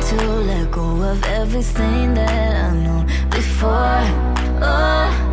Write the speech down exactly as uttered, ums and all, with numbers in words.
to let go of everything that I know before. Oh,